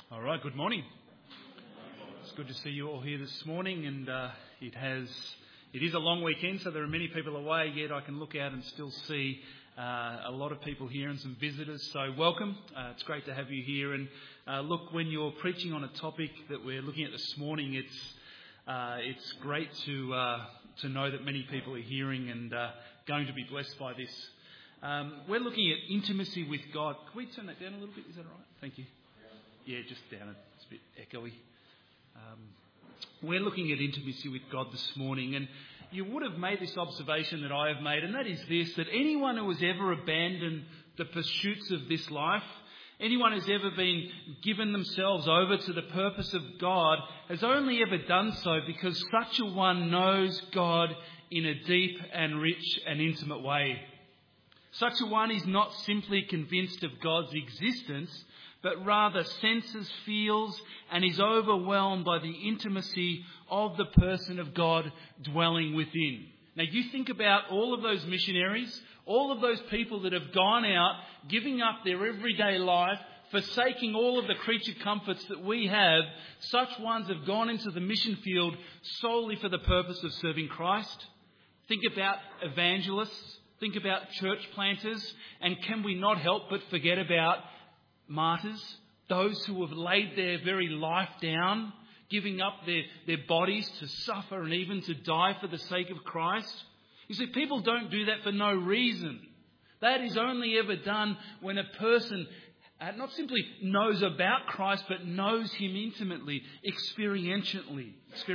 All right, good morning. It's good to see you all here this morning, and it is a long weekend, so there are many people away, yet I can look out and still see a lot of people here and some visitors, so welcome. It's great to have you here, and look, when you're preaching on a topic that we're looking at this morning, it's great to know that many people are hearing and going to be blessed by this. We're looking at intimacy with God. Can we turn that down a little bit? Is that all right? Thank you. Yeah, just down. It's a bit echoey. We're looking at intimacy with God this morning, and you would have made this observation that I have made, and that is this, that anyone who has ever abandoned the pursuits of this life, anyone who's ever been given themselves over to the purpose of God, has only ever done so because such a one knows God in a deep and rich and intimate way. Such a one is not simply convinced of God's existence, but rather senses, feels, and is overwhelmed by the intimacy of the person of God dwelling within. Now you think about all of those missionaries, all of those people that have gone out, giving up their everyday life, forsaking all of the creature comforts that we have. Such ones have gone into the mission field solely for the purpose of serving Christ. Think about evangelists, think about church planters, and can we not help but forget about martyrs, those who have laid their very life down, giving up their bodies to suffer and even to die for the sake of Christ. You see, people don't do that for no reason. That is only ever done when a person not simply knows about Christ, but knows him intimately, experientially.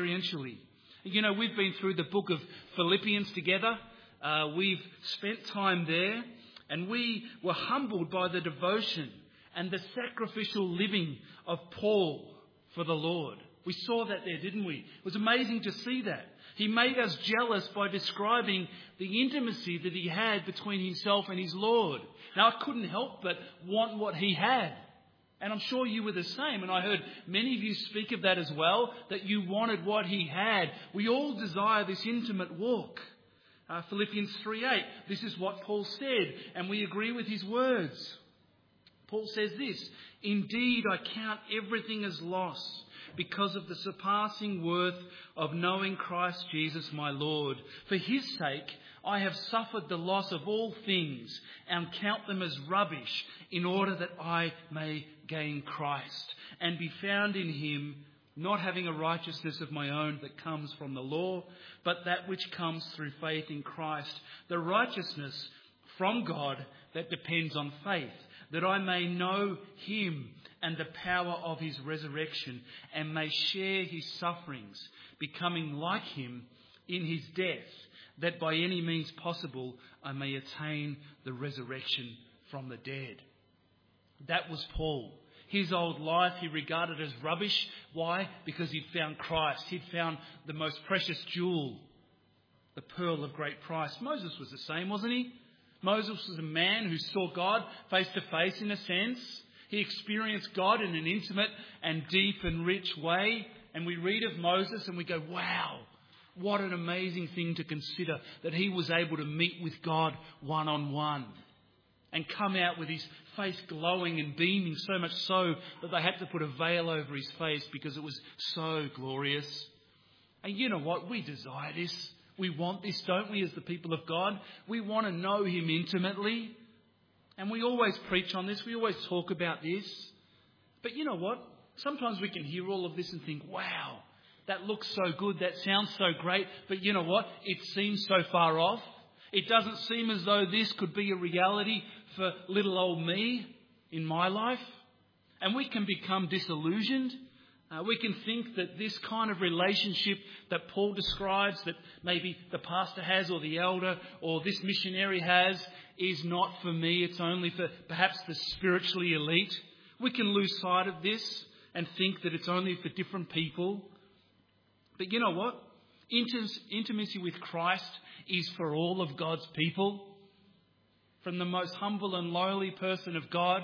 You know, we've been through the book of Philippians together. We've spent time there, and we were humbled by the devotion and the sacrificial living of Paul for the Lord. We saw that there, didn't we? It was amazing to see that. He made us jealous by describing the intimacy that he had between himself and his Lord. Now, I couldn't help but want what he had. And I'm sure you were the same. And I heard many of you speak of that as well, that you wanted what he had. We all desire this intimate walk. Philippians 3:8, this is what Paul said, and we agree with his words. Paul says this, "Indeed, I count everything as loss because of the surpassing worth of knowing Christ Jesus my Lord. For his sake, I have suffered the loss of all things and count them as rubbish in order that I may gain Christ and be found in him, not having a righteousness of my own that comes from the law, but that which comes through faith in Christ, the righteousness from God that depends on faith, that I may know him and the power of his resurrection and may share his sufferings, becoming like him in his death, that by any means possible I may attain the resurrection from the dead." That was Paul. His old life he regarded as rubbish. Why? Because he'd found Christ. He'd found the most precious jewel, the pearl of great price. Moses was the same, wasn't he? Moses was a man who saw God face to face in a sense. He experienced God in an intimate and deep and rich way. And we read of Moses and we go, wow, what an amazing thing to consider that he was able to meet with God one-on-one and come out with his face glowing and beaming, so much so that they had to put a veil over his face because it was so glorious. And you know what? We desire this. We want this, don't we, as the people of God? We want to know him intimately. And we always preach on this. We always talk about this. But you know what? Sometimes we can hear all of this and think, wow, that looks so good. That sounds so great. But you know what? It seems so far off. It doesn't seem as though this could be a reality for little old me in my life. And we can become disillusioned. We can think that this kind of relationship that Paul describes, that maybe the pastor has or the elder or this missionary has, is not for me. It's only for perhaps the spiritually elite. We can lose sight of this and think that it's only for different people. But you know what? Intimacy with Christ is for all of God's people. From the most humble and lowly person of God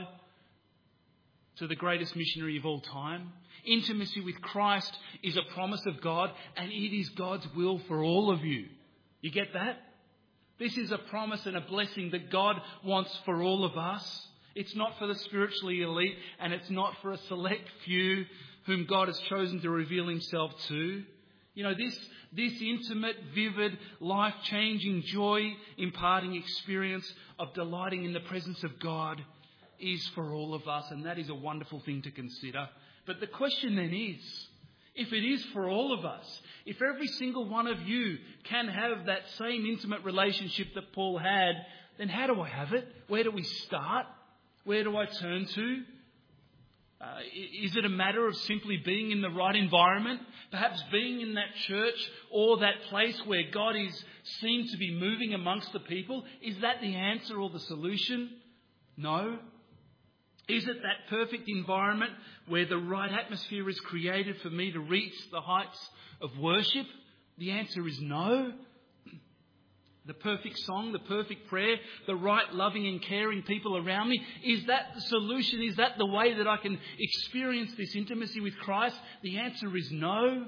to the greatest missionary of all time. Intimacy with Christ is a promise of God, and it is God's will for all of you. You get that? This is a promise and a blessing that God wants for all of us. It's not for the spiritually elite, and it's not for a select few whom God has chosen to reveal himself to. You know, this intimate, vivid, life-changing, joy-imparting experience of delighting in the presence of God is for all of us, and that is a wonderful thing to consider. But the question then is, if it is for all of us, if every single one of you can have that same intimate relationship that Paul had, then how do I have it? Where do we start? Where do I turn to? Is it a matter of simply being in the right environment? Perhaps being in that church or that place where God is seen to be moving amongst the people? Is that the answer or the solution? No. Is it that perfect environment where the right atmosphere is created for me to reach the heights of worship? The answer is no. The perfect song, the perfect prayer, the right loving and caring people around me. Is that the solution? Is that the way that I can experience this intimacy with Christ? The answer is no.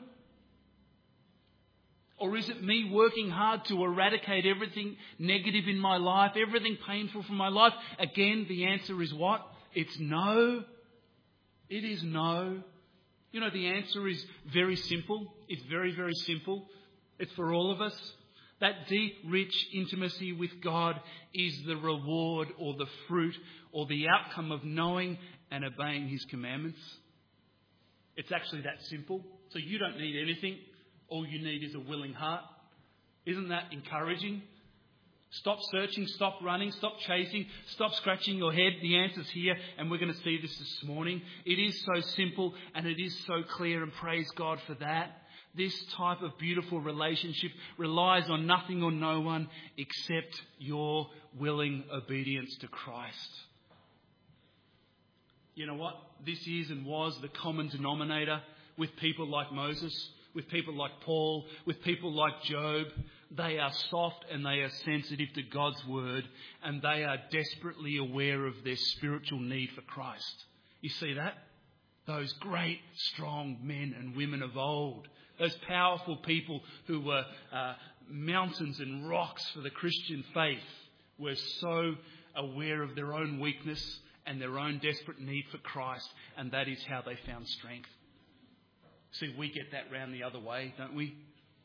Or is it me working hard to eradicate everything negative in my life, everything painful from my life? Again, the answer is what? It's no. It is no. You know, the answer is very simple. It's very, very simple. It's for all of us. That deep, rich intimacy with God is the reward or the fruit or the outcome of knowing and obeying his commandments. It's actually that simple. So you don't need anything. All you need is a willing heart. Isn't that encouraging? Stop searching, stop running, stop chasing, stop scratching your head. The answer's here, and we're going to see this morning. It is so simple and it is so clear, and praise God for that. This type of beautiful relationship relies on nothing or no one except your willing obedience to Christ. You know what? This is and was the common denominator with people like Moses, with people like Paul, with people like Job. They are soft and they are sensitive to God's word, and they are desperately aware of their spiritual need for Christ. You see that? Those great, strong men and women of old. Those powerful people who were mountains and rocks for the Christian faith were so aware of their own weakness and their own desperate need for Christ, and that is how they found strength. See, we get that round the other way, don't we?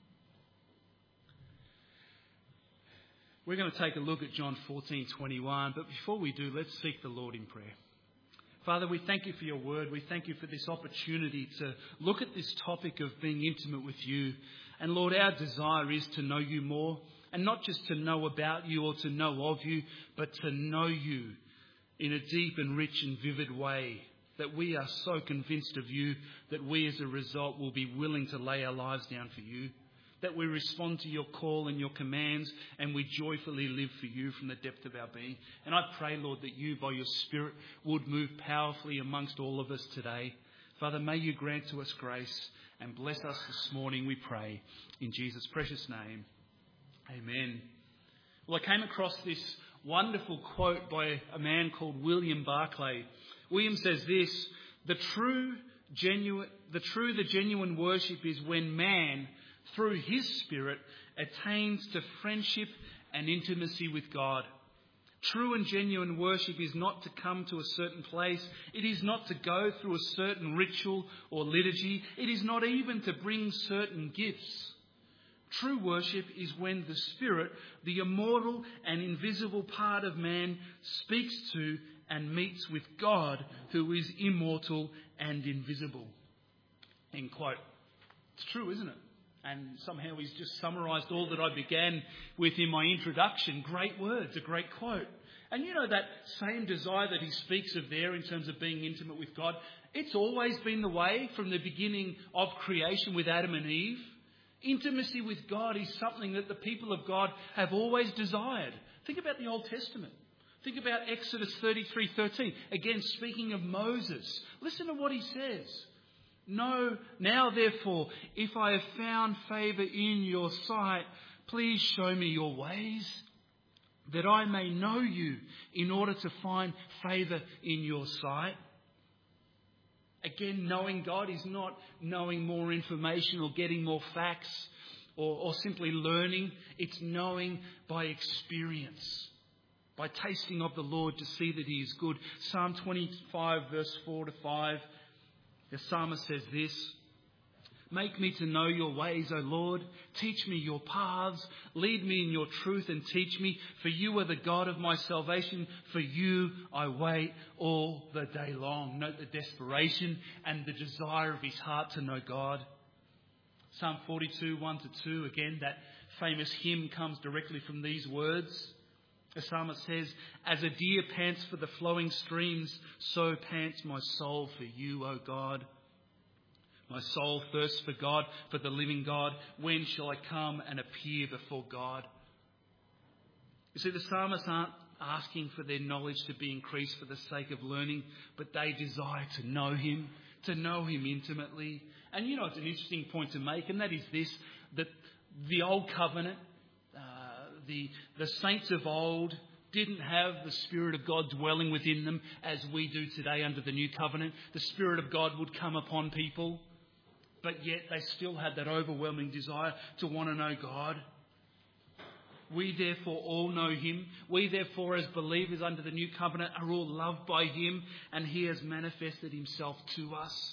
We're going to take a look at John 14:21, but before we do, let's seek the Lord in prayer. Father, we thank you for your word. We thank you for this opportunity to look at this topic of being intimate with you. And Lord, our desire is to know you more, and not just to know about you or to know of you, but to know you in a deep and rich and vivid way, that we are so convinced of you that we as a result will be willing to lay our lives down for you, that we respond to your call and your commands, and we joyfully live for you from the depth of our being. And I pray, Lord, that you, by your Spirit, would move powerfully amongst all of us today. Father, may you grant to us grace and bless us this morning, we pray, in Jesus' precious name. Amen. Well, I came across this wonderful quote by a man called William Barclay. William says this: the genuine worship is when man, through his Spirit, attains to friendship and intimacy with God. True and genuine worship is not to come to a certain place. It is not to go through a certain ritual or liturgy. It is not even to bring certain gifts. True worship is when the Spirit, the immortal and invisible part of man, speaks to and meets with God, who is immortal and invisible. End quote. It's true, isn't it? And somehow he's just summarised all that I began with in my introduction. Great words, a great quote. And you know, that same desire that he speaks of there in terms of being intimate with God, it's always been the way from the beginning of creation with Adam and Eve. Intimacy with God is something that the people of God have always desired. Think about the Old Testament. Think about Exodus 33:13. Again, speaking of Moses. Listen to what he says. No, now therefore, if I have found favour in your sight, please show me your ways, that I may know you in order to find favour in your sight. Again, knowing God is not knowing more information or getting more facts or simply learning. It's knowing by experience. by tasting of the Lord to see that he is good. Psalm 25 verse 4 to 5, the psalmist says this: "Make me to know your ways, O Lord. Teach me your paths. Lead me in your truth and teach me. For you are the God of my salvation. For you I wait all the day long." Note the desperation and the desire of his heart to know God. Psalm 42, 1 to 2. Again, that famous hymn comes directly from these words. The psalmist says, "As a deer pants for the flowing streams, so pants my soul for you, O God. My soul thirsts for God, for the living God. When shall I come and appear before God?" You see, the psalmists aren't asking for their knowledge to be increased for the sake of learning, but they desire to know him intimately. And you know, it's an interesting point to make, and that is this: that the old covenant, the saints of old didn't have the Spirit of God dwelling within them as we do today under the new covenant. The Spirit of God would come upon people, but yet they still had that overwhelming desire to want to know God. We therefore all know him. We therefore, as believers under the new covenant, are all loved by him, and he has manifested himself to us.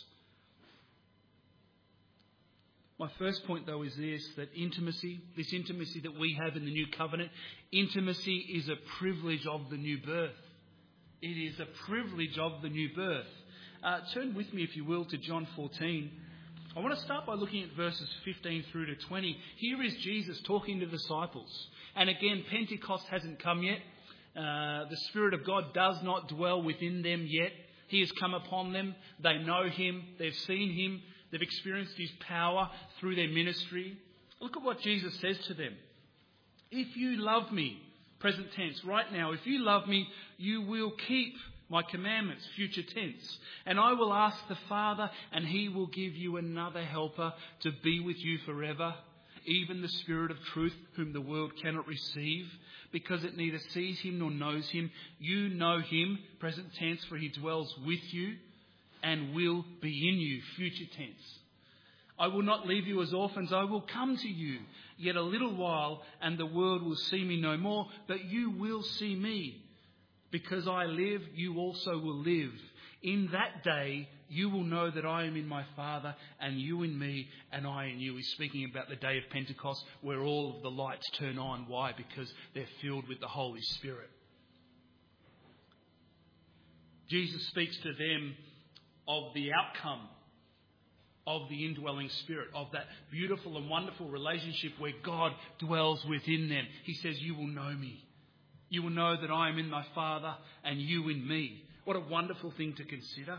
My first point, though, is this: that this intimacy that we have in the new covenant, intimacy is a privilege of the new birth. It is a privilege of the new birth. Turn with me, if you will, to John 14. I want to start by looking at verses 15 through to 20. Here is Jesus talking to the disciples. And again, Pentecost hasn't come yet. The Spirit of God does not dwell within them yet. He has come upon them. They know him. They've seen him. They've experienced his power through their ministry. Look at what Jesus says to them. "If you love me," present tense, right now, "if you love me, you will keep my commandments," future tense. "And I will ask the Father, and he will give you another helper to be with you forever, even the Spirit of truth, whom the world cannot receive, because it neither sees him nor knows him. You know him," present tense, "for he dwells with you and will be in you," future tense. "I will not leave you as orphans. I will come to you. Yet a little while, and the world will see me no more, but you will see me. Because I live, you also will live. In that day, you will know that I am in my Father, and you in me, and I in you." He's speaking about the day of Pentecost, where all of the lights turn on. Why? Because they're filled with the Holy Spirit. Jesus speaks to them of the outcome of the indwelling Spirit, of that beautiful and wonderful relationship where God dwells within them. He says, "You will know me. You will know that I am in my Father and you in me." What a wonderful thing to consider.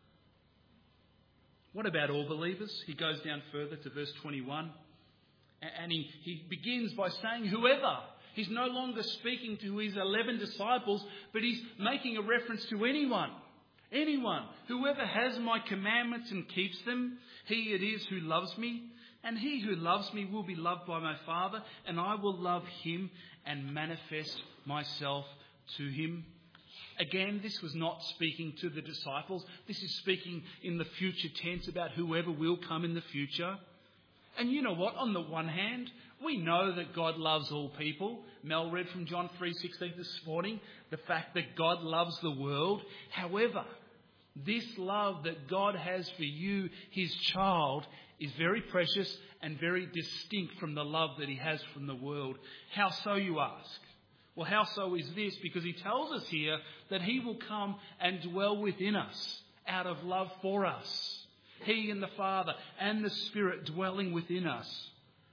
What about all believers? He goes down further to verse 21, and he begins by saying, "Whoever." He's no longer speaking to his 11 disciples, but he's making a reference to anyone. Anyone. "Whoever has my commandments and keeps them, he it is who loves me. And he who loves me will be loved by my Father, and I will love him and manifest myself to him." Again, this was not speaking to the disciples. This is speaking in the future tense about whoever will come in the future. And you know what? On the one hand, we know that God loves all people. Mel read from John 3:16 this morning, the fact that God loves the world. However, this love that God has for you, his child, is very precious and very distinct from the love that he has from the world. How so, you ask? Well, how so is this? Because he tells us here that he will come and dwell within us out of love for us. He and the Father and the Spirit dwelling within us.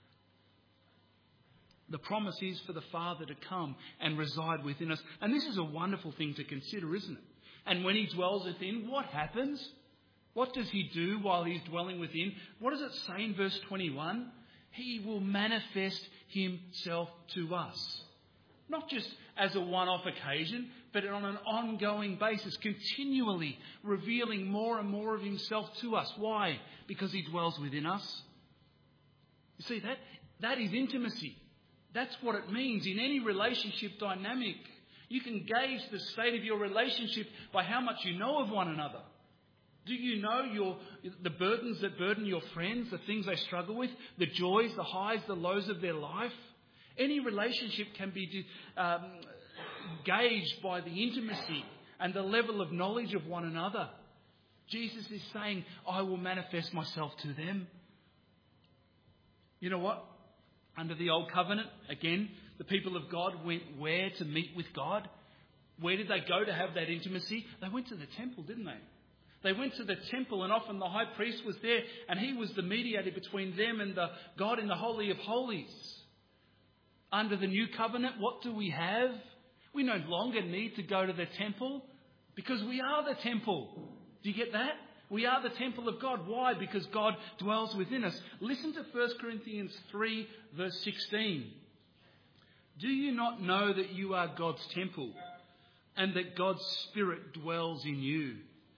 The promise is for the Father to come and reside within us. And this is a wonderful thing to consider, isn't it? And when he dwells within, what happens? What does he do while he's dwelling within? What does it say in verse 21? He will manifest himself to us. Not just as a one-off occasion, but on an ongoing basis, continually revealing more and more of himself to us. Why? Because he dwells within us. You see, that is intimacy. That's what it means in any relationship dynamic. You can gauge the state of your relationship by how much you know of one another. Do you know the burdens that burden your friends, the things they struggle with, the joys, the highs, the lows of their life? Any relationship can be gauged by the intimacy and the level of knowledge of one another. Jesus is saying, I will manifest myself to them. You know what? Under the old covenant, again, the people of God went where to meet with God? Where did they go to have that intimacy? They went to the temple, didn't they? They went to the temple, and often the high priest was there, and he was the mediator between them and the God in the Holy of Holies. Under the new covenant, what do we have? We no longer need to go to the temple because we are the temple. Do you get that? We are the temple of God. Why? Because God dwells within us. Listen to 1 Corinthians 3, verse 16. Do you not know that you are God's temple and that God's Spirit dwells in you?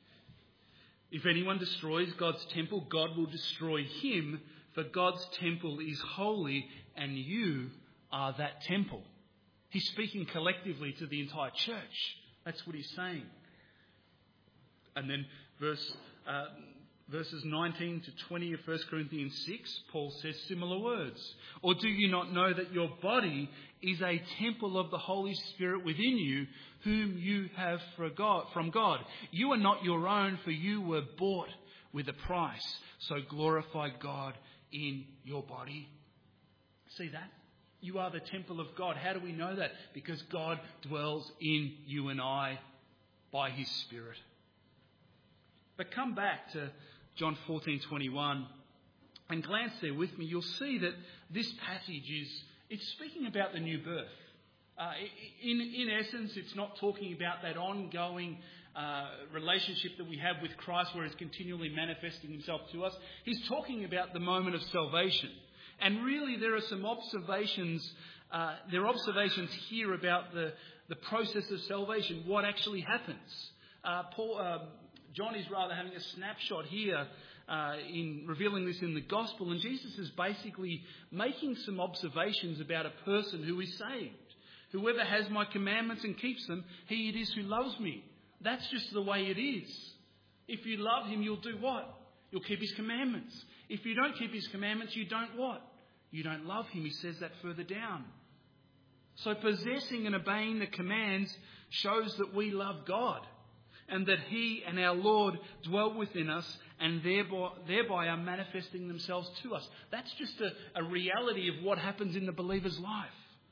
If anyone destroys God's temple, God will destroy him, for God's temple is holy and you are that temple. He's speaking collectively to the entire church. That's what he's saying. And then verses 19 to 20 of 1 Corinthians 6, Paul says similar words. Or do you not know that your body is a temple of the Holy Spirit within you, whom you have from God? You are not your own, for you were bought with a price. So glorify God in your body. See that? You are the temple of God. How do we know that? Because God dwells in you and I by his Spirit. But come back to John 14:21 and glance there with me. You'll see that this passage it's speaking about the new birth. In essence, it's not talking about that ongoing relationship that we have with Christ where he's continually manifesting himself to us. He's talking about the moment of salvation. And really there are some observations, here about the process of salvation, what actually happens. John is rather having a snapshot here in revealing this in the gospel, and Jesus is basically making some observations about a person who is saved. Whoever has my commandments and keeps them, he it is who loves me. That's just the way it is. If you love him, you'll do what? You'll keep his commandments. If you don't keep his commandments, you don't what? You don't love him. He says that further down. So possessing and obeying the commands shows that we love God, and that he and our Lord dwell within us and thereby are manifesting themselves to us. That's just a reality of what happens in the believer's life.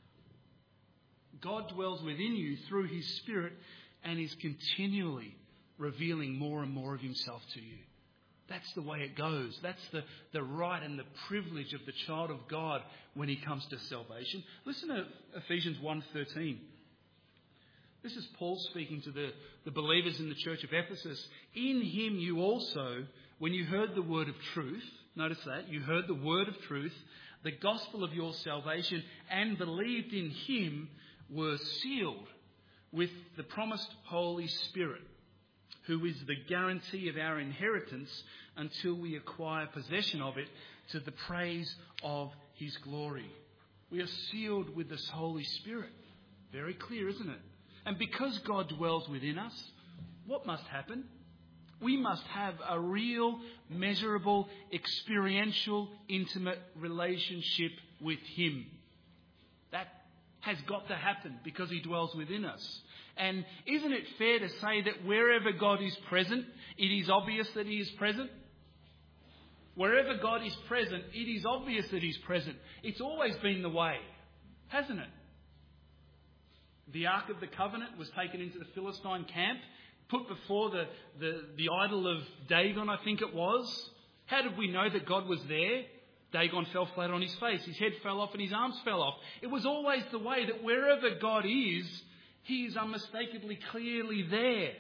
God dwells within you through his Spirit and is continually revealing more and more of himself to you. That's the way it goes. That's the right and the privilege of the child of God when he comes to salvation. Listen to Ephesians 1:13. This is Paul speaking to the believers in the church of Ephesus. In him you also, when you heard the word of truth, notice that, you heard the word of truth, the gospel of your salvation, and believed in him, were sealed with the promised Holy Spirit, who is the guarantee of our inheritance until we acquire possession of it to the praise of his glory. We are sealed with this Holy Spirit. Very clear, isn't it? And because God dwells within us, what must happen? We must have a real, measurable, experiential, intimate relationship with him. That has got to happen because he dwells within us. And isn't it fair to say that wherever God is present, it is obvious that he is present? Wherever God is present, it is obvious that he's present. It's always been the way, hasn't it? The Ark of the Covenant was taken into the Philistine camp, put before the idol of Dagon, I think it was. How did we know that God was there? Dagon fell flat on his face. His head fell off and his arms fell off. It was always the way that wherever God is, he is unmistakably clearly there.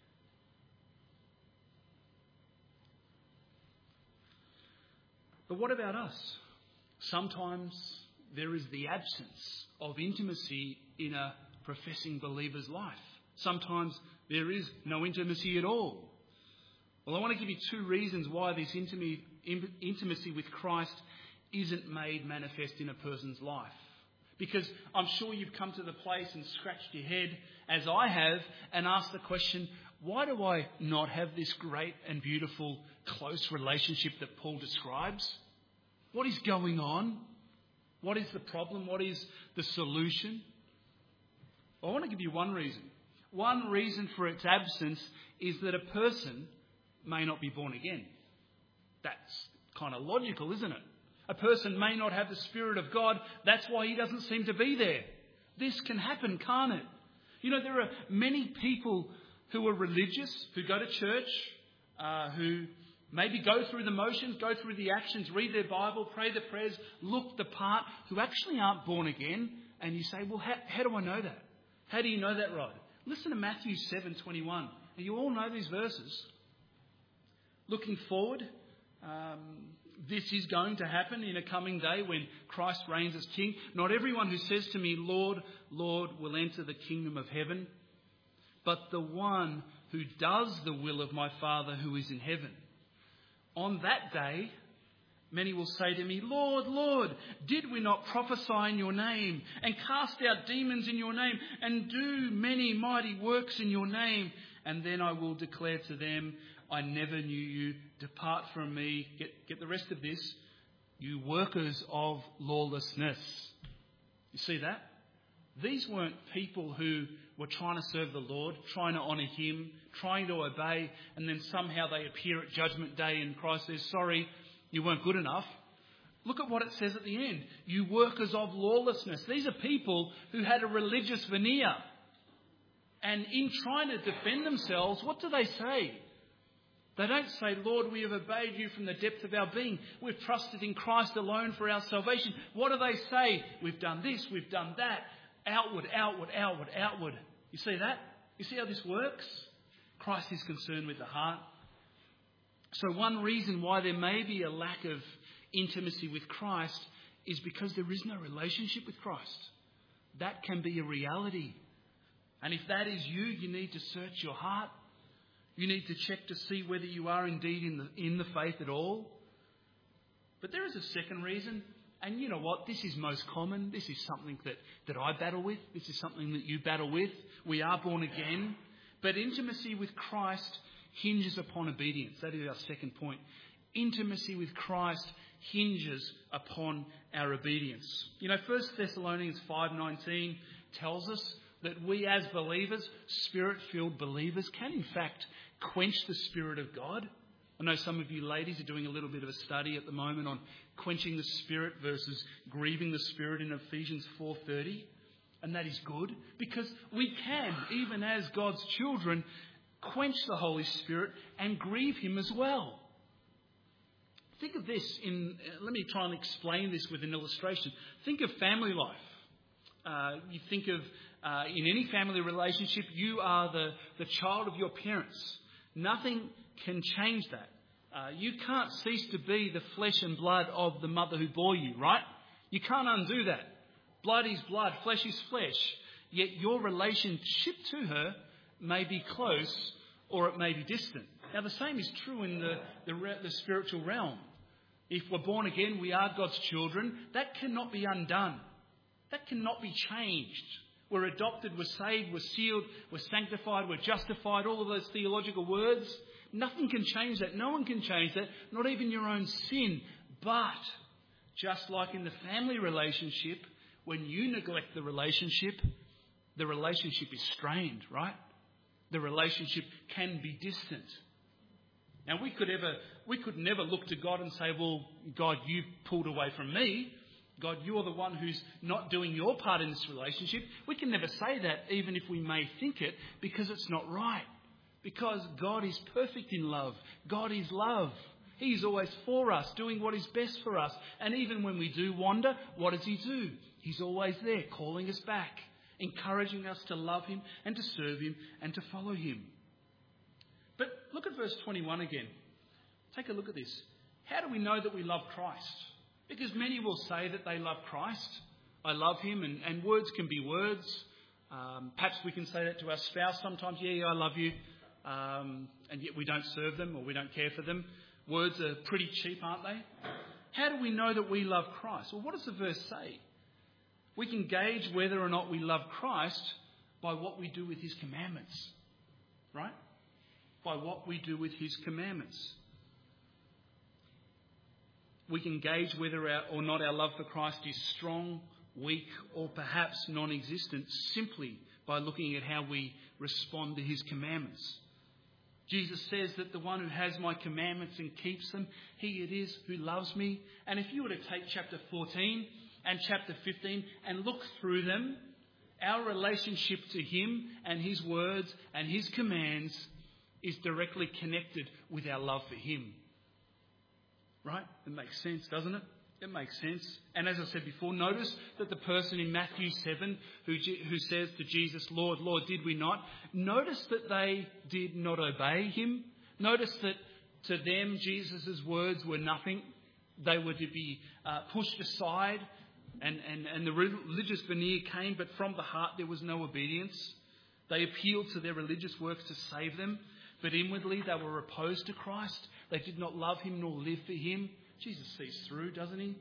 But what about us? Sometimes there is the absence of intimacy in a professing believer's life. Sometimes there is no intimacy at all. Well, I want to give you two reasons why this intimacy with Christ isn't made manifest in a person's life. Because I'm sure you've come to the place and scratched your head, as I have, and asked the question, why do I not have this great and beautiful, close relationship that Paul describes? What is going on? What is the problem? What is the solution? I want to give you one reason. One reason for its absence is that a person may not be born again. That's kind of logical, isn't it? A person may not have the Spirit of God. That's why he doesn't seem to be there. This can happen, can't it? You know, there are many people who are religious, who go to church, who maybe go through the motions, go through the actions, read their Bible, pray the prayers, look the part, who actually aren't born again. And you say, well, how do I know that? How do you know that, Rod? Listen to Matthew 7:21. And you all know these verses. Looking forward, this is going to happen in a coming day when Christ reigns as King. Not everyone who says to me, Lord, Lord, will enter the kingdom of heaven, but the one who does the will of my Father who is in heaven. On that day, many will say to me, Lord, Lord, did we not prophesy in your name and cast out demons in your name and do many mighty works in your name? And then I will declare to them, I never knew you. Depart from me. Get the rest of this. You workers of lawlessness. You see that? These weren't people who were trying to serve the Lord, trying to honour him, trying to obey, and then somehow they appear at Judgment Day and Christ says, sorry, you weren't good enough. Look at what it says at the end. You workers of lawlessness. These are people who had a religious veneer. And in trying to defend themselves, what do they say? They don't say, Lord, we have obeyed you from the depth of our being. We've trusted in Christ alone for our salvation. What do they say? We've done this, we've done that. Outward, outward, outward, outward. You see that? You see how this works? Christ is concerned with the heart. So one reason why there may be a lack of intimacy with Christ is because there is no relationship with Christ. That can be a reality. And if that is you, you need to search your heart. You need to check to see whether you are indeed in the faith at all. But there is a second reason. And you know what? This is most common. This is something that I battle with. This is something that you battle with. We are born again. But intimacy with Christ hinges upon obedience. That is our second point. Intimacy with Christ hinges upon our obedience. You know, 1 Thessalonians 5:19 tells us that we as believers, Spirit-filled believers, can in fact quench the Spirit of God. I know some of you ladies are doing a little bit of a study at the moment on quenching the Spirit versus grieving the Spirit in Ephesians 4:30. And that is good because we can, even as God's children, quench the Holy Spirit and grieve him as well. Think of this let me try and explain this with an illustration. Think of family life. You think of in any family relationship, you are the child of your parents. Nothing can change that. You can't cease to be the flesh and blood of the mother who bore you, right? You can't undo that. Blood is blood, flesh is flesh. Yet your relationship to her may be close or it may be distant. Now the same is true in the spiritual realm. If we're born again, we are God's children. That cannot be undone. That cannot be changed. We're adopted, we're saved, we're sealed, we're sanctified, we're justified, all of those theological words. Nothing can change that. No one can change that, not even your own sin. But just like in the family relationship, when you neglect the relationship is strained, right? The relationship can be distant. Now we could never look to God and say, well, God, you've pulled away from me. God, you're the one who's not doing your part in this relationship. We can never say that, even if we may think it, because it's not right. Because God is perfect in love. God is love. He is always for us, doing what is best for us. And even when we do wander, what does he do? He's always there, calling us back, encouraging us to love him and to serve him and to follow him. But look at verse 21 again. Take a look at this. How do we know that we love Christ? Because many will say that they love Christ. I love him, and words can be words. Perhaps we can say that to our spouse sometimes. Yeah, I love you. And yet we don't serve them or we don't care for them. Words are pretty cheap, aren't they? How do we know that we love Christ? Well, what does the verse say? We can gauge whether or not we love Christ by what we do with his commandments. Right? By what we do with his commandments. We can gauge whether or not our love for Christ is strong, weak, or perhaps non-existent simply by looking at how we respond to his commandments. Jesus says that the one who has my commandments and keeps them, he it is who loves me. And if you were to take chapter 14 and chapter 15 and look through them, our relationship to him and his words and his commands is directly connected with our love for him. Right? It makes sense, doesn't it? It makes sense. And as I said before, notice that the person in Matthew 7 who says to Jesus, Lord, Lord, did we not? Notice that they did not obey him. Notice that to them, Jesus' words were nothing. They were to be pushed aside. And the religious veneer came, but from the heart there was no obedience. They appealed to their religious works to save them, but inwardly they were opposed to Christ. They did not love him nor live for him. Jesus sees through, doesn't he?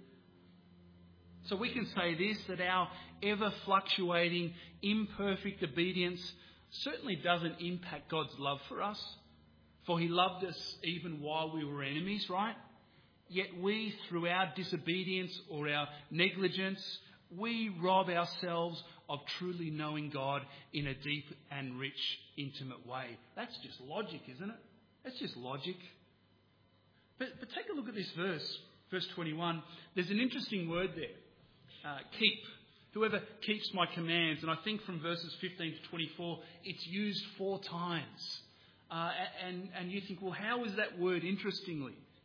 So we can say this, that our ever-fluctuating, imperfect obedience certainly doesn't impact God's love for us. For he loved us even while we were enemies, right? Yet we, through our disobedience or our negligence, we rob ourselves of truly knowing God in a deep and rich, intimate way. That's just logic, isn't it? That's just logic. But take a look at this verse 21. There's an interesting word there, keep. Whoever keeps my commands. And I think from verses 15 to 24, it's used 4 times. And you think, well, how is that word interesting?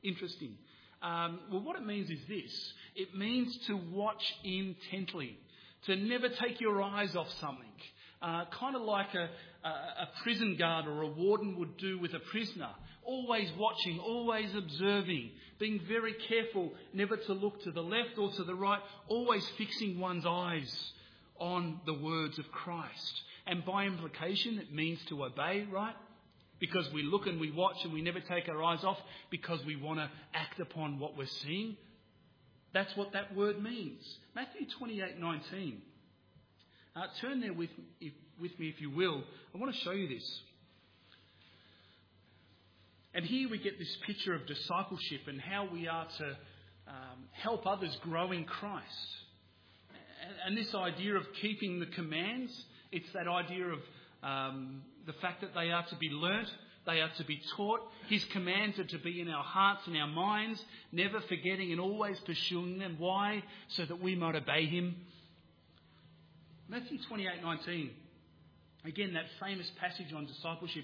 Well, what it means is this. It means to watch intently, to never take your eyes off something. Kind of like a prison guard or a warden would do with a prisoner. Always watching, always observing, being very careful never to look to the left or to the right, always fixing one's eyes on the words of Christ. And by implication, it means to obey, right? Because we look and we watch and we never take our eyes off because we want to act upon what we're seeing. That's what that word means. Matthew 28:19. Turn there with me if you will. I want to show you this. And here we get this picture of discipleship and how we are to help others grow in Christ. And this idea of keeping the commands, it's that idea of the fact that they are to be learnt, they are to be taught. His commands are to be in our hearts and our minds, never forgetting and always pursuing them. Why? So that we might obey him. Matthew 28:19. Again, that famous passage on discipleship.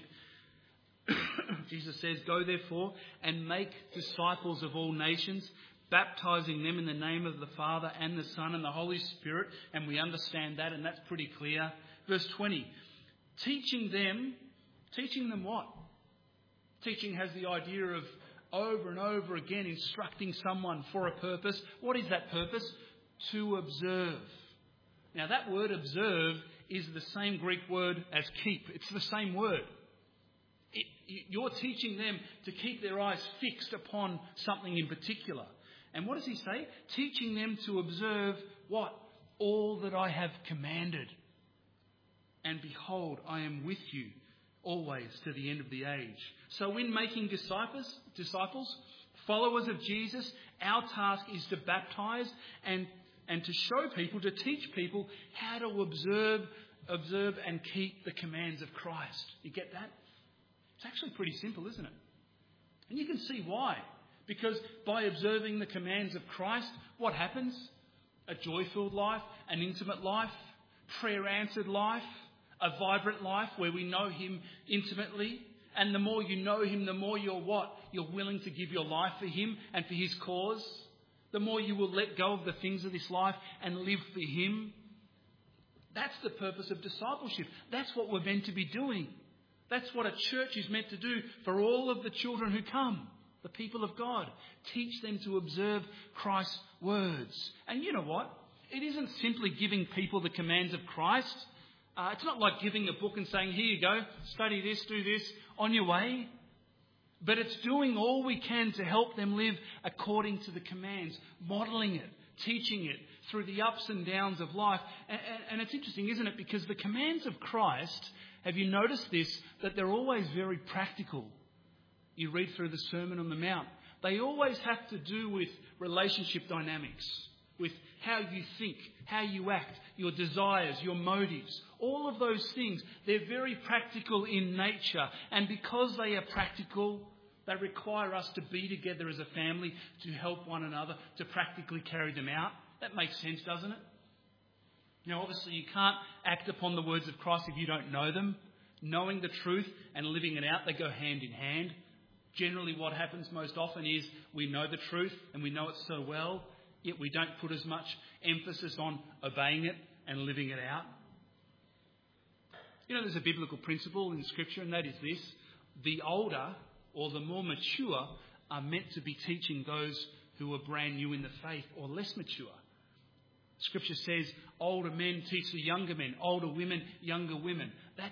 Jesus says, go therefore and make disciples of all nations, baptizing them in the name of the Father and the Son and the Holy Spirit. And we understand that, and that's pretty clear. Verse 20. Teaching them what? Teaching has the idea of over and over again instructing someone for a purpose. What is that purpose? To observe. Now that word observe is the same Greek word as keep. It's the same word. You're teaching them to keep their eyes fixed upon something in particular. And what does he say? Teaching them to observe what? All that I have commanded. And behold, I am with you always to the end of the age. So in making disciples, followers of Jesus, our task is to baptize and to show people, to teach people how to observe and keep the commands of Christ. You get that? It's actually pretty simple, isn't it? And you can see why. Because by observing the commands of Christ, what happens? A joy-filled life, an intimate life, prayer-answered life, a vibrant life where we know him intimately. And the more you know him, the more you're what? You're willing to give your life for him and for his cause. The more you will let go of the things of this life and live for him. That's the purpose of discipleship. That's what we're meant to be doing. That's what a church is meant to do for all of the children who come, the people of God. Teach them to observe Christ's words. And you know what? It isn't simply giving people the commands of Christ. It's not like giving a book and saying, here you go, study this, do this, on your way. But it's doing all we can to help them live according to the commands, modelling it, teaching it through the ups and downs of life. And it's interesting, isn't it? Because the commands of Christ, have you noticed this? That they're always very practical. You read through the Sermon on the Mount. They always have to do with relationship dynamics, with how you think, how you act, your desires, your motives. All of those things, they're very practical in nature. And because they are practical, they require us to be together as a family to help one another, to practically carry them out. That makes sense, doesn't it? Now, obviously, you can't act upon the words of Christ if you don't know them. Knowing the truth and living it out, they go hand in hand. Generally, what happens most often is we know the truth and we know it so well, yet we don't put as much emphasis on obeying it and living it out. You know, there's a biblical principle in Scripture, and that is this: the older or the more mature are meant to be teaching those who are brand new in the faith or less mature. Scripture says older men teach the younger men, older women, younger women.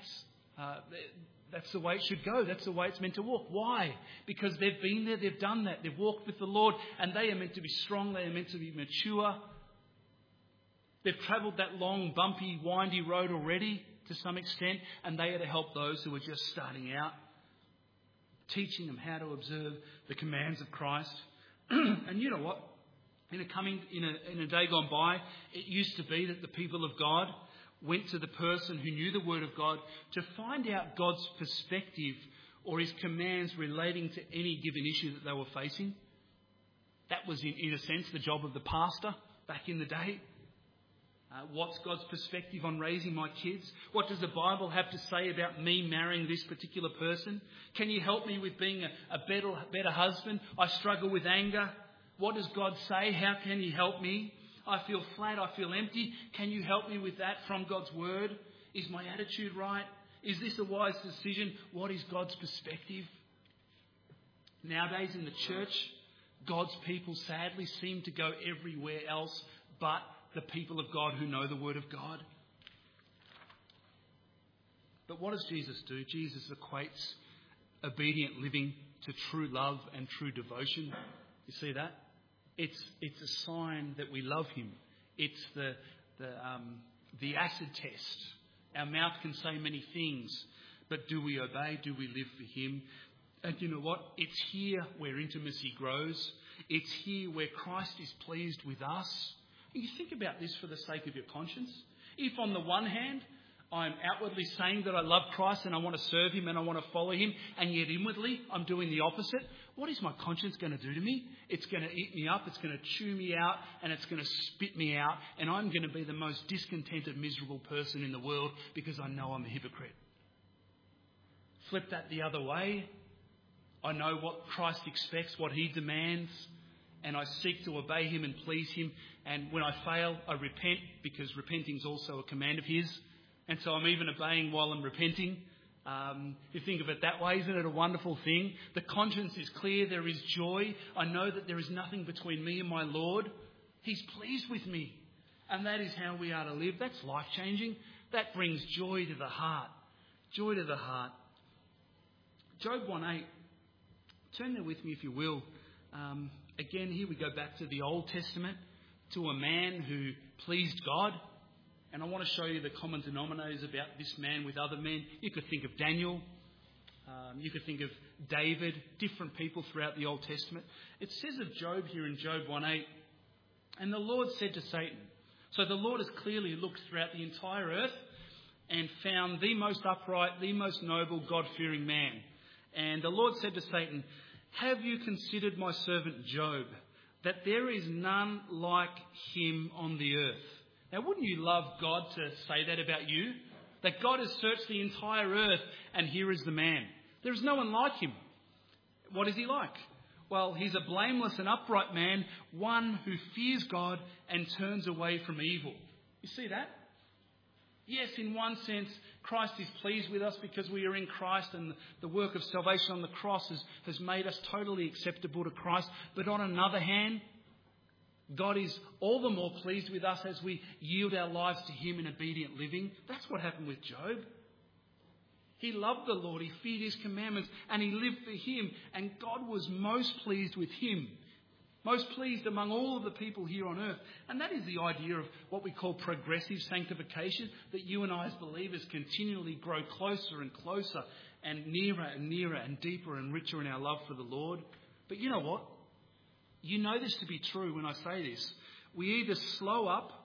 That's the way it should go. That's the way it's meant to walk. Why? Because they've been there, they've done that, they've walked with the Lord, and they are meant to be strong, they are meant to be mature. They've travelled that long, bumpy, windy road already to some extent, and they are to help those who are just starting out, teaching them how to observe the commands of Christ. And you know what? In a day gone by, it used to be that the people of God went to the person who knew the Word of God to find out God's perspective or His commands relating to any given issue that they were facing. That was, in a sense, the job of the pastor back in the day. What's God's perspective on raising my kids? What does the Bible have to say about me marrying this particular person? Can you help me with being a better husband? I struggle with anger. What does God say? How can you help me? I feel flat, I feel empty. Can you help me with that from God's Word? Is my attitude right? Is this a wise decision? What is God's perspective? Nowadays in the church, God's people sadly seem to go everywhere else but the people of God who know the Word of God. But what does Jesus do? Jesus equates obedient living to true love and true devotion. You see that? It's a sign that we love Him. It's the acid test. Our mouth can say many things, but do we obey? Do we live for Him? And you know what? It's here where intimacy grows. It's here where Christ is pleased with us. And you think about this for the sake of your conscience. If on the one hand, I'm outwardly saying that I love Christ and I want to serve Him and I want to follow Him, and yet inwardly I'm doing the opposite, what is my conscience going to do to me? It's going to eat me up, it's going to chew me out, and it's going to spit me out, and I'm going to be the most discontented, miserable person in the world because I know I'm a hypocrite. Flip that the other way. I know what Christ expects, what He demands, and I seek to obey Him and please Him. And when I fail, I repent, because repenting is also a command of His. And so I'm even obeying while I'm repenting. If you think of it that way, isn't it a wonderful thing? The conscience is clear. There is joy. I know that there is nothing between me and my Lord. He's pleased with me. And that is how we are to live. That's life-changing. That brings joy to the heart. Joy to the heart. Job 1:8. Turn there with me if you will. Again, here we go back to the Old Testament, to a man who pleased God. And I want to show you the common denominators about this man with other men. You could think of Daniel. You could think of David. Different people throughout the Old Testament. It says of Job here in Job 1:8, and the Lord said to Satan. So the Lord has clearly looked throughout the entire earth and found the most upright, the most noble, God-fearing man. And the Lord said to Satan, have you considered my servant Job, that there is none like him on the earth? Now, wouldn't you love God to say that about you? That God has searched the entire earth and here is the man. There is no one like him. What is he like? Well, he's a blameless and upright man, one who fears God and turns away from evil. You see that? Yes, in one sense, Christ is pleased with us because we are in Christ, and the work of salvation on the cross has made us totally acceptable to Christ. But on another hand, God is all the more pleased with us as we yield our lives to Him in obedient living. That's what happened with Job. He loved the Lord, he feared His commandments, and he lived for Him. And God was most pleased with him, most pleased among all of the people here on earth. And that is the idea of what we call progressive sanctification, that you and I as believers continually grow closer and closer and nearer and deeper and richer in our love for the Lord. But you know what? You know this to be true when I say this. We either slow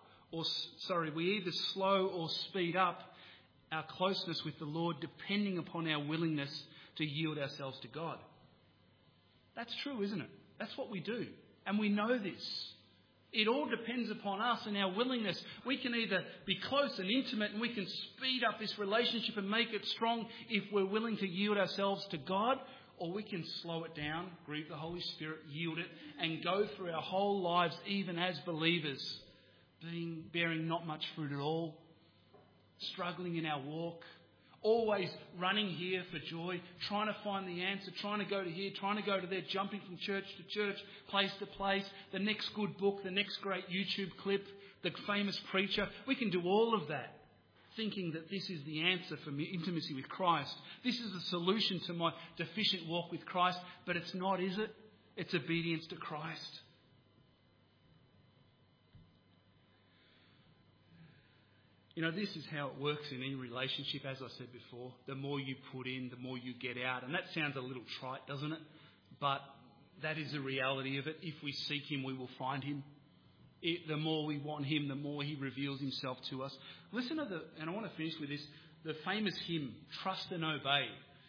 or speed up our closeness with the Lord depending upon our willingness to yield ourselves to God. That's true, isn't it? That's what we do. And we know this. It all depends upon us and our willingness. We can either be close and intimate and we can speed up this relationship and make it strong if we're willing to yield ourselves to God, or we can slow it down, grieve the Holy Spirit, yield it, and go through our whole lives, even as believers, bearing not much fruit at all, struggling in our walk, always running here for joy, trying to find the answer, trying to go to here, trying to go to there, jumping from church to church, place to place, the next good book, the next great YouTube clip, the famous preacher. We can do all of that, thinking that this is the answer for intimacy with Christ. This is the solution to my deficient walk with Christ, but it's not, is it? It's obedience to Christ. You know, this is how it works in any relationship, as I said before. The more you put in, the more you get out. And that sounds a little trite, doesn't it? But that is the reality of it. If we seek him, we will find him. The more we want him, the more he reveals himself to us. Listen to and I want to finish with this, the famous hymn, Trust and Obey.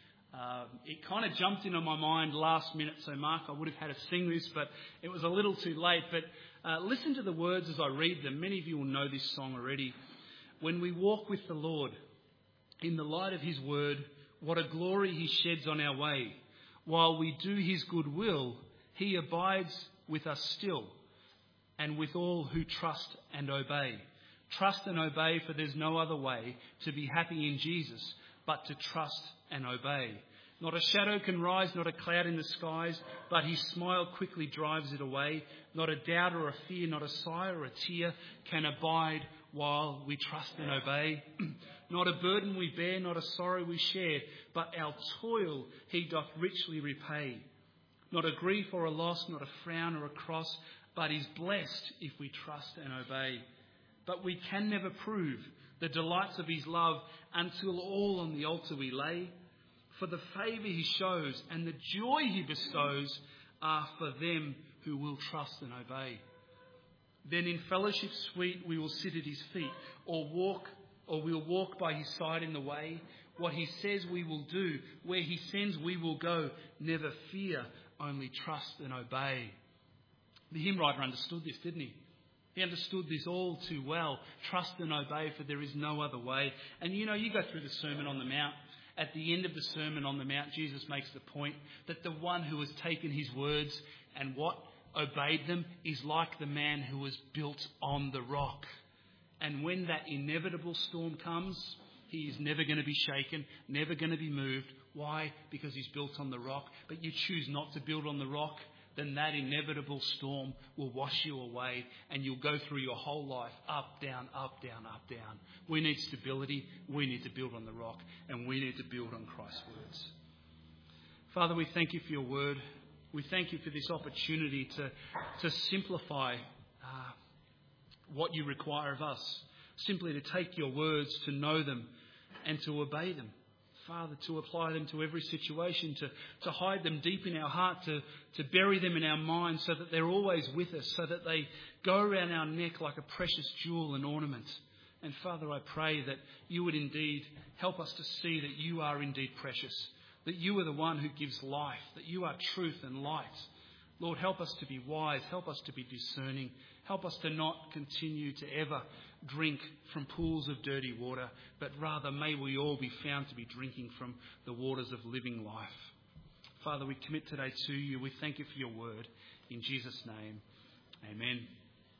It kind of jumped into my mind last minute. So, Mark, I would have had to sing this, but it was a little too late. But listen to the words as I read them. Many of you will know this song already. When we walk with the Lord in the light of his word, what a glory he sheds on our way. While we do his good will, he abides with us still, and with all who trust and obey. Trust and obey, for there's no other way to be happy in Jesus but to trust and obey. Not a shadow can rise, not a cloud in the skies, but his smile quickly drives it away. Not a doubt or a fear, not a sigh or a tear can abide while we trust and obey. Not a burden we bear, not a sorrow we share, but our toil he doth richly repay. Not a grief or a loss, not a frown or a cross, but is blessed if we trust and obey. But we can never prove the delights of his love until all on the altar we lay. For the favour he shows and the joy he bestows are for them who will trust and obey. Then in fellowship sweet we will sit at his feet, or we'll walk by his side in the way. What he says we will do, where he sends we will go. Never fear, only trust and obey. The hymn writer understood this, didn't he? He understood this all too well. Trust and obey, for there is no other way. And you know, you go through the Sermon on the Mount. At the end of the Sermon on the Mount, Jesus makes the point that the one who has taken his words and obeyed them is like the man who was built on the rock. And when that inevitable storm comes, he is never going to be shaken, never going to be moved. Why? Because he's built on the rock. But you choose not to build on the rock, then that inevitable storm will wash you away and you'll go through your whole life up, down, up, down, up, down. We need stability. We need to build on the rock, and we need to build on Christ's words. Father, we thank you for your word. We thank you for this opportunity to simplify what you require of us. Simply to take your words, to know them and to obey them. Father, to apply them to every situation, to hide them deep in our heart, to bury them in our mind so that they're always with us, so that they go around our neck like a precious jewel and ornament. And Father, I pray that you would indeed help us to see that you are indeed precious, that you are the one who gives life, that you are truth and light. Lord, help us to be wise, help us to be discerning, help us to not continue to ever drink from pools of dirty water, but rather may we all be found to be drinking from the waters of living life. Father, we commit today to you. We thank you for your word. In Jesus' name, amen.